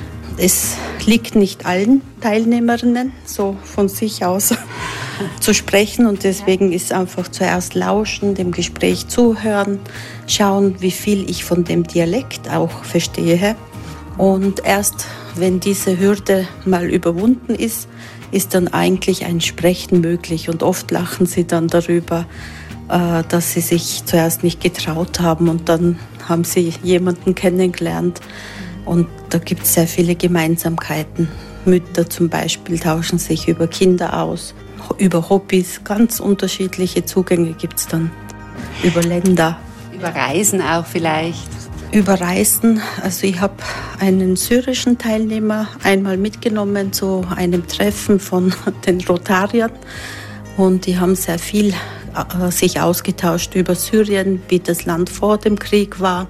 Es liegt nicht allen Teilnehmerinnen so von sich aus zu sprechen und deswegen ist einfach zuerst lauschen, dem Gespräch zuhören, schauen, wie viel ich von dem Dialekt auch verstehe. Und erst wenn diese Hürde mal überwunden ist, ist dann eigentlich ein Sprechen möglich. Und oft lachen sie dann darüber, dass sie sich zuerst nicht getraut haben und dann haben sie jemanden kennengelernt. Und da gibt es sehr viele Gemeinsamkeiten. Mütter zum Beispiel tauschen sich über Kinder aus, über Hobbys, ganz unterschiedliche Zugänge gibt es dann, über Länder. Über Reisen auch vielleicht. Über Reisen, also ich habe einen syrischen Teilnehmer einmal mitgenommen zu einem Treffen von den Rotariern Und die haben sehr viel äh, sich ausgetauscht über Syrien, wie das Land vor dem Krieg war,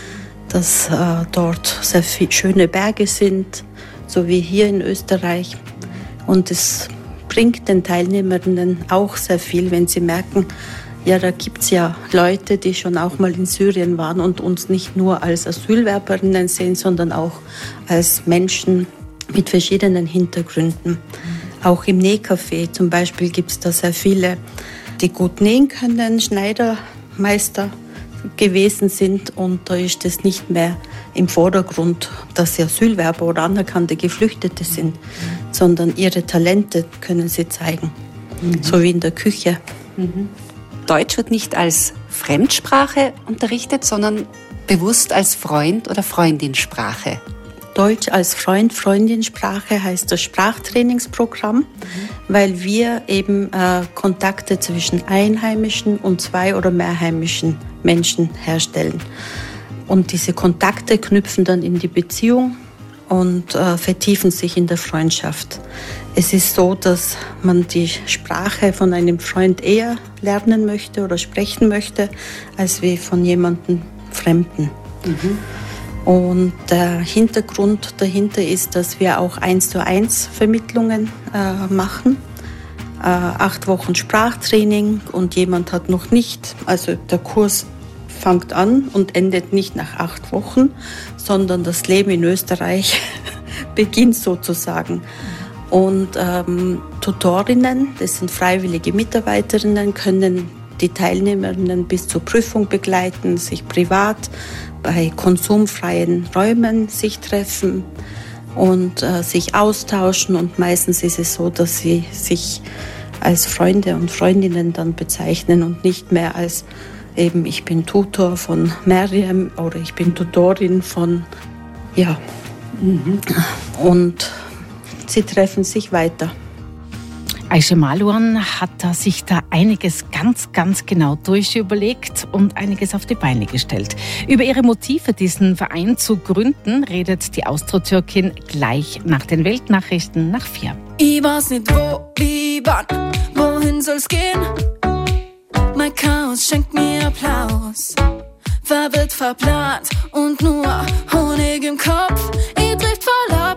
dass äh, dort sehr viel, schöne Berge sind, so wie hier in Österreich. Und es bringt den Teilnehmerinnen auch sehr viel, wenn sie merken, ja, da gibt es ja Leute, die schon auch mal in Syrien waren und uns nicht nur als Asylwerberinnen sehen, sondern auch als Menschen mit verschiedenen Hintergründen. Mhm. Auch im Nähcafé zum Beispiel gibt es da sehr viele, die gut nähen können, Schneidermeister gewesen sind. Und da ist es nicht mehr im Vordergrund, dass sie Asylwerber oder anerkannte Geflüchtete sind, mhm. sondern ihre Talente können sie zeigen, mhm. so wie in der Küche. Mhm. Deutsch wird nicht als Fremdsprache unterrichtet, sondern bewusst als Freund- oder Freundinsprache. Deutsch als Freund-Freundinsprache heißt das Sprachtrainingsprogramm, mhm. weil wir eben äh, Kontakte zwischen einheimischen und zwei- oder mehrheimischen Menschen herstellen. Und diese Kontakte knüpfen dann in die Beziehung und äh, vertiefen sich in der Freundschaft. Es ist so, dass man die Sprache von einem Freund eher lernen möchte oder sprechen möchte, als wie von jemandem Fremden. Mhm. Und der Hintergrund dahinter ist, dass wir auch eins zu eins Vermittlungen äh, machen. Äh, acht Wochen Sprachtraining und jemand hat noch nicht, also der Kurs fängt an und endet nicht nach acht Wochen, sondern das Leben in Österreich beginnt sozusagen. Und ähm, Tutorinnen, das sind freiwillige Mitarbeiterinnen, können die Teilnehmerinnen bis zur Prüfung begleiten, sich privat bei konsumfreien Räumen sich treffen und äh, sich austauschen. Und meistens ist es so, dass sie sich als Freunde und Freundinnen dann bezeichnen und nicht mehr als eben ich bin Tutor von Mariam oder ich bin Tutorin von, ja, mhm. und sie treffen sich weiter. Aisha Malouan hat da sich da einiges ganz, ganz genau durchüberlegt und einiges auf die Beine gestellt. Über ihre Motive, diesen Verein zu gründen, redet die Austro-Türkin gleich nach den Weltnachrichten nach vier. Ich weiß nicht wo, wie, wann, wohin soll's gehen? Mein Chaos schenkt mir Applaus. Verwirrt, verplant und nur Honig im Kopf. Ich drift voll ab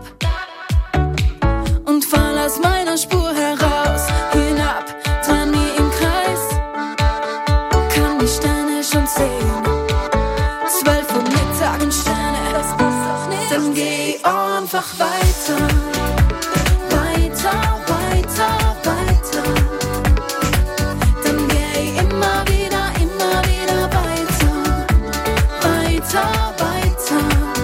und fall aus meiner Spur heraus. Hinab, dran wie im Kreis. Kann die Sterne schon sehen. Zwölf Uhr Mittag und Sterne, das passt doch nicht. Dann geh einfach weiter. Weiter, weiter, weiter. Dann geh immer wieder, immer wieder weiter. Weiter, weiter.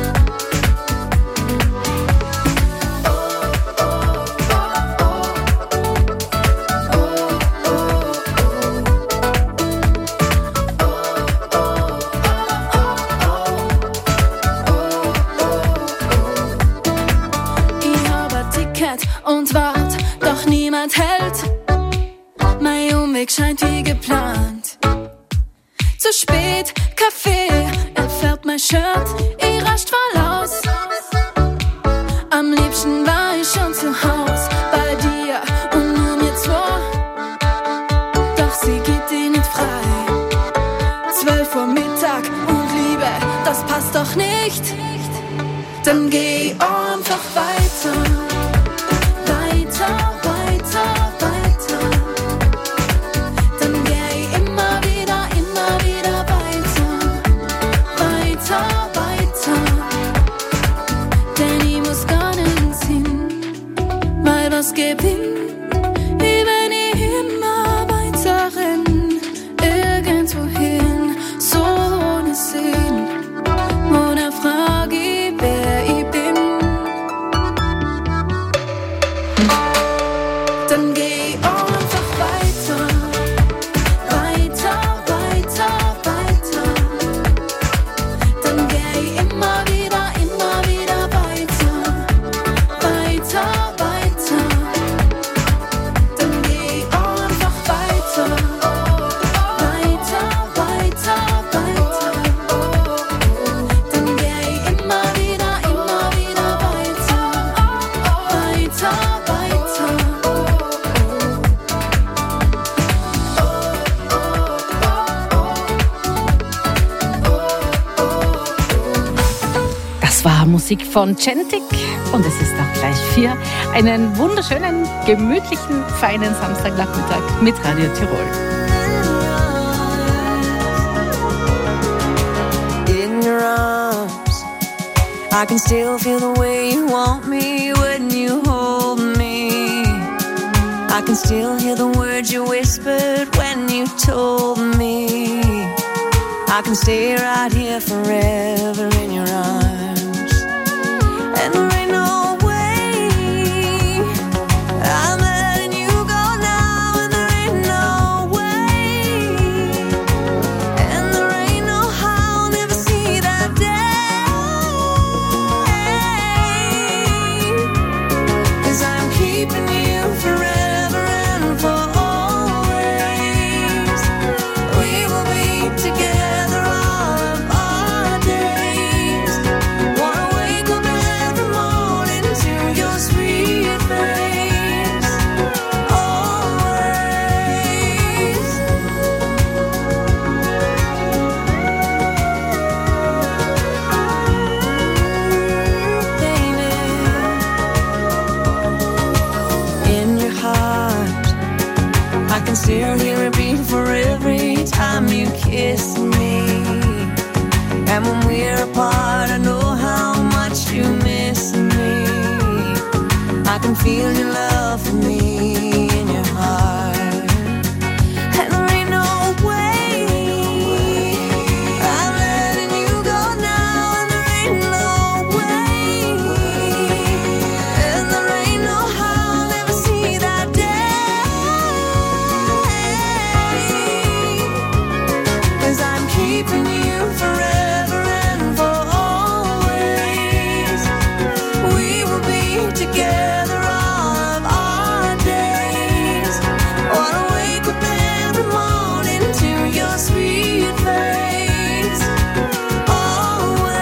Und wart, doch niemand hält. Mein Umweg scheint wie geplant. Zu spät, Kaffee, er färbt mein Shirt, ich rascht voll aus. Am liebsten war ich schon zu Haus, bei dir und nur mir zwei. Doch sie geht dir nicht frei. Zwölf Uhr Mittag und Liebe, das passt doch nicht. Dann geh einfach weiter. Weiter, weiter, weiter. Dann geh immer wieder, immer wieder weiter. Weiter, weiter. Denn ich muss gar nirgends hin, mal was gewinnen. Wie wenn ich immer weiter renn, irgendwo hin, so ohne Sinn. Oder frage ich, wer ich bin. Dann geh einfach weiter. Weiter, weiter, weiter. Dann geh immer wieder, immer wieder weiter. Weiter, weiter. Dann geh einfach weiter. Weiter, weiter, weiter. Dann geh immer wieder, immer wieder weiter. Weiter, weiter. Musik von Gentic und es ist auch gleich vier. Einen wunderschönen, gemütlichen, feinen Samstagnachmittag mit Radio Tirol. In your arms, I can still feel the way you want me when you hold me. I can still hear the words you whispered when you told me. I can stay right here forever in your arms. And there ain't no way I'm letting you go now. And there ain't no way. And there ain't no how I'll never see that day. 'Cause I'm keeping you forever and for always. We will be together. Still hear a beat for every time you kiss me. And when we're apart, I know how much you miss me. I can feel your love for me in your heart. And there ain't no way I'm letting you go now. And there ain't no way. And there ain't no how I'll ever see that day. Keeping you forever and for always. We will be together all of our days. Wanna wake up every morning to your sweet face. Always.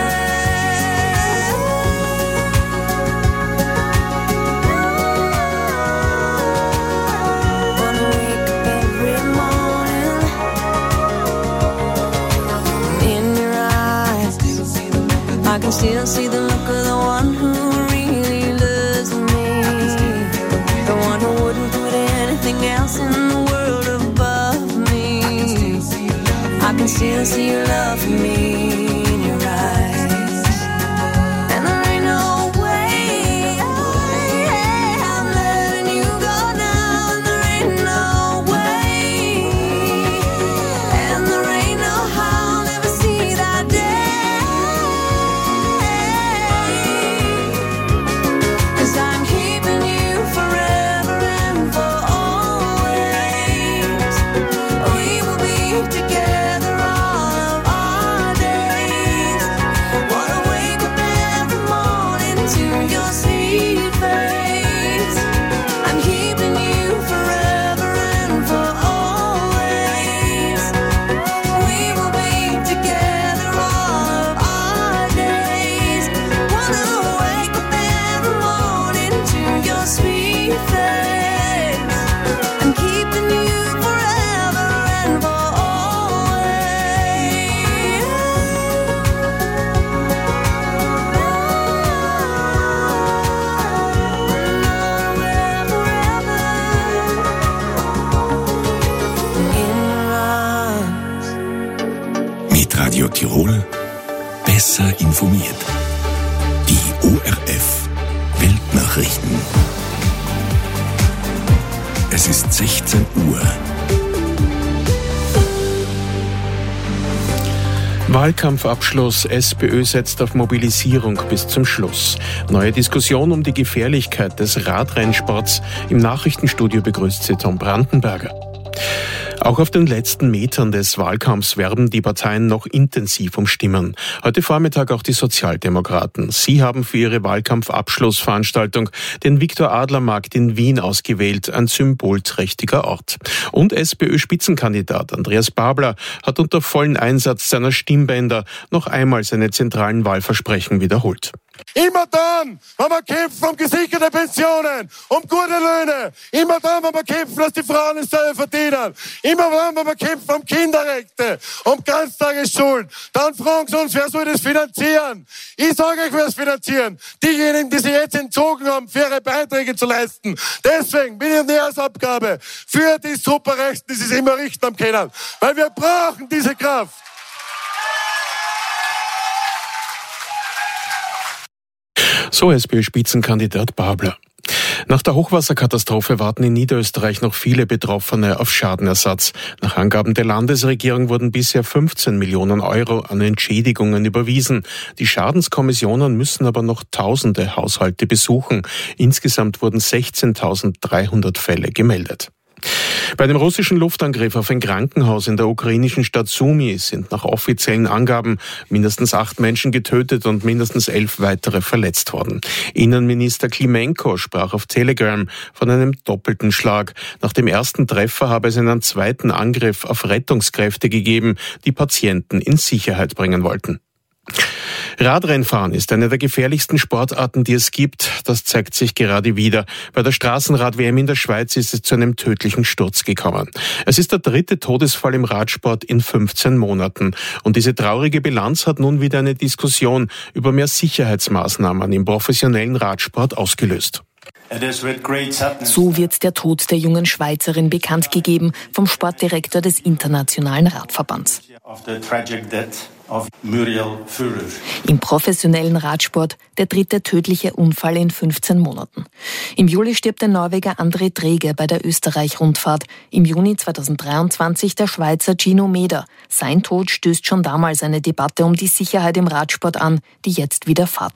Wanna wake up every morning. I can still see the look of the one who really loves me. The one who wouldn't put anything else in the world above me. I can still see your love for me in your eyes. And there ain't no way I'm letting you go now. And there ain't no way. And there ain't no how I'll never see that day. I'm keeping you forever and for always. We will be together all of our days. Wanna wake up every morning to your sweet face. I'm keeping you forever and for always. We will be together all of our days. Wanna wake up every morning to your sweet face. I'm keeping you forever and for always. Mit Radio Tirol besser informiert. Die O R F Weltnachrichten. Es ist sechzehn Uhr. Wahlkampfabschluss. SPÖ setzt auf Mobilisierung bis zum Schluss. Neue Diskussion um die Gefährlichkeit des Radrennsports. Im Nachrichtenstudio begrüßt sie Tom Brandenberger. Auch auf den letzten Metern des Wahlkampfs werben die Parteien noch intensiv um Stimmen. Heute Vormittag auch die Sozialdemokraten. Sie haben für ihre Wahlkampfabschlussveranstaltung den Viktor-Adler-Markt in Wien ausgewählt, ein symbolträchtiger Ort. Und SPÖ-Spitzenkandidat Andreas Babler hat unter vollen Einsatz seiner Stimmbänder noch einmal seine zentralen Wahlversprechen wiederholt. Immer dann, wenn wir kämpfen um gesicherte Pensionen, um gute Löhne. Immer dann, wenn wir kämpfen, dass die Frauen es selber verdienen. Immer dann, wenn wir kämpfen um Kinderrechte, um Ganztagesschulen. Dann fragen sie uns, wer soll das finanzieren? Ich sage euch, wer es finanzieren. Diejenigen, die sich jetzt entzogen haben, faire Beiträge zu leisten. Deswegen Millionärsabgabe für die Superreichen, die sich immer richten am können. Weil wir brauchen diese Kraft. So SPÖ-Spitzenkandidat Babler. Nach der Hochwasserkatastrophe warten in Niederösterreich noch viele Betroffene auf Schadenersatz. Nach Angaben der Landesregierung wurden bisher fünfzehn Millionen Euro an Entschädigungen überwiesen. Die Schadenskommissionen müssen aber noch tausende Haushalte besuchen. Insgesamt wurden sechzehntausenddreihundert Fälle gemeldet. Bei dem russischen Luftangriff auf ein Krankenhaus in der ukrainischen Stadt Sumy sind nach offiziellen Angaben mindestens acht Menschen getötet und mindestens elf weitere verletzt worden. Innenminister Klimenko sprach auf Telegram von einem doppelten Schlag. Nach dem ersten Treffer habe es einen zweiten Angriff auf Rettungskräfte gegeben, die Patienten in Sicherheit bringen wollten. Radrennfahren ist eine der gefährlichsten Sportarten, die es gibt. Das zeigt sich gerade wieder. Bei der Straßenrad-W M in der Schweiz ist es zu einem tödlichen Sturz gekommen. Es ist der dritte Todesfall im Radsport in fünfzehn Monaten. Und diese traurige Bilanz hat nun wieder eine Diskussion über mehr Sicherheitsmaßnahmen im professionellen Radsport ausgelöst. So wird der Tod der jungen Schweizerin bekannt gegeben vom Sportdirektor des Internationalen Radverbands. Im professionellen Radsport der dritte tödliche Unfall in fünfzehn Monaten. Im Juli stirbt der Norweger André Drege bei der Österreich-Rundfahrt. Im Juni zweitausenddreiundzwanzig der Schweizer Gino Meder. Sein Tod stößt schon damals eine Debatte um die Sicherheit im Radsport an, die jetzt wieder Fahrt